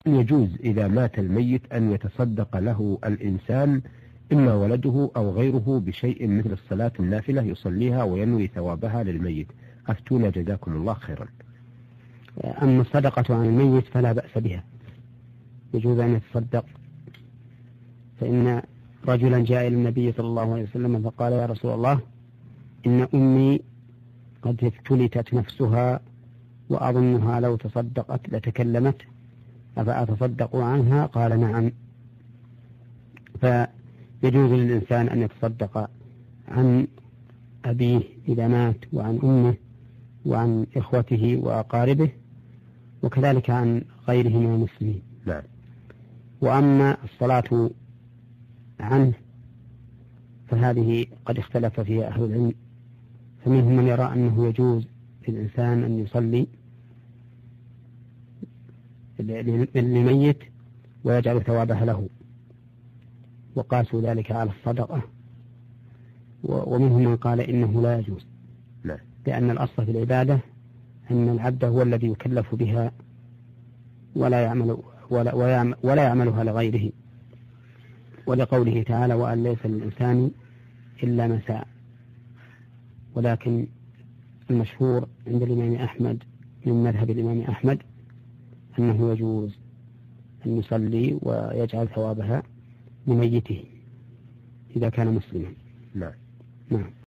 يجوز إذا مات الميت أن يتصدق له الإنسان إما ولده أو غيره بشيء مثل الصلاة النافلة يصليها وينوي ثوابها للميت؟ أفتونا جزاكم الله خيرا. أما الصدقة عن الميت فلا بأس بها، يجوز أن يتصدق. فإن رجلا جاء إلى النبي صلى الله عليه وسلم فقال: يا رسول الله، إن أمي قد افتلتت نفسها وأظنها لو تصدقت لتكلمت، أفأتصدق عنها؟ قال: نعم. فيجوز للإنسان أن يتصدق عن أبيه إذا مات، وعن أمه، وعن إخوته وأقاربه، وكذلك عن غيره من المسلمين. نعم. وأما الصلاة عنه فهذه قد اختلف فيها أهل العلم، فمنهم من يرى أنه يجوز للإنسان أن يصلي للميت ويجعل ثوابها له، وقاسوا ذلك على الصدقة. ومنهم من قال إنه لا يجوز، لأن الأصل في العبادة أن العبد هو الذي يكلف بها ولا يعملها لغيره، ولقوله تعالى: وأن ليس للإنسان إلا ما سعى. ولكن المشهور عند الإمام أحمد من مذهب الإمام أحمد أنه يجوز أن يصلي ويجعل ثوابها لميته إذا كان مسلما. نعم. نعم.